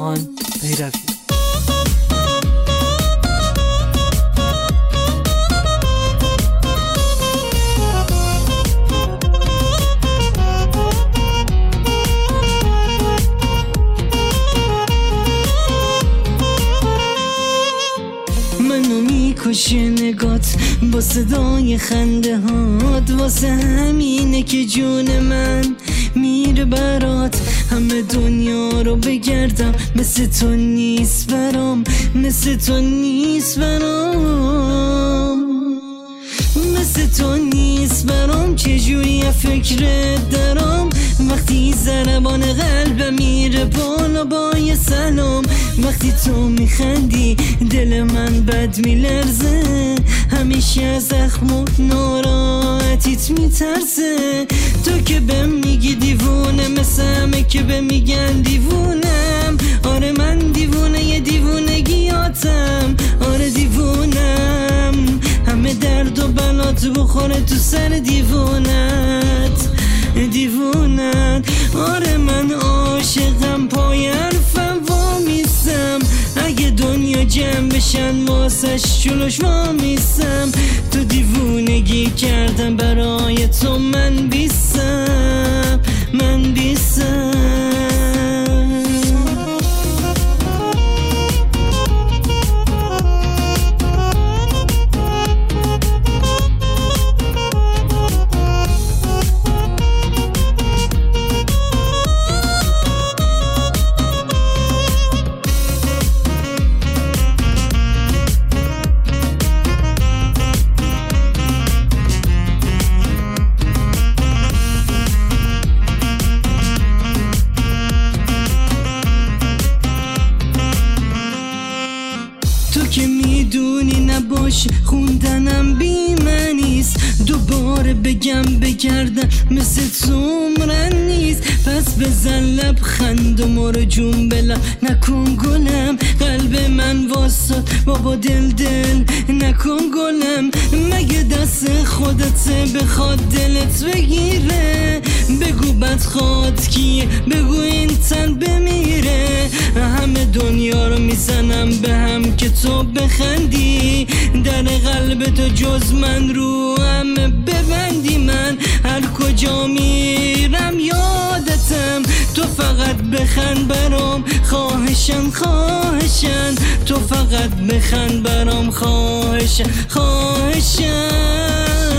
اصفهان پیروی. منو میکشه نگات با صدای خنده هات، واسه همینه که جون من میره برات. همه دنیا رو بگردم مثل تو نیست برام، مثل تو نیست برام، مثل تو نیست برام. چجوری فکرت دارم وقتی ضربان قلبم میره بالا با یه سلام. وقتی تو میخندی دل من بد میلرزه، همیشه از زخم و ناراحتیت میترسه. تو که بهم میگی دیوونه، مثل همه که بهم میگن دیوونم. آره من دیوونه یه دیوونگیاتم، آره دیوونم. همه درد و بلات بخوره تو سر دیوونت، دیوونت. آره من عاشقم، پای حرفم وامیستم. اگه دنیا جمع بشن واسش جلوش وامیستم. تو دیوونگی کردم برای تو، من بیستم، من بیستم. تو که میدونی نباش خوندنم بی منیست، دوباره بگم بگردم مثل تو عمرن نیست. پس بزن لبخند و مرو جون بلا نکن گلم. قلب من واسد بابا دل دل نکن گلم. مگه دست خودت بخواد دلت بگیره؟ بگو بدخواد کیه، بگو این تن بمیره. همه دنیا رو میزنم به هم که تو بخندی، در قلب تو جز من رو همه ببندی. من هر کجا میرم یادتم، تو فقط بخند برام خواهشن، خواهشن. تو فقط بخند برام خواهشن، خواهشن.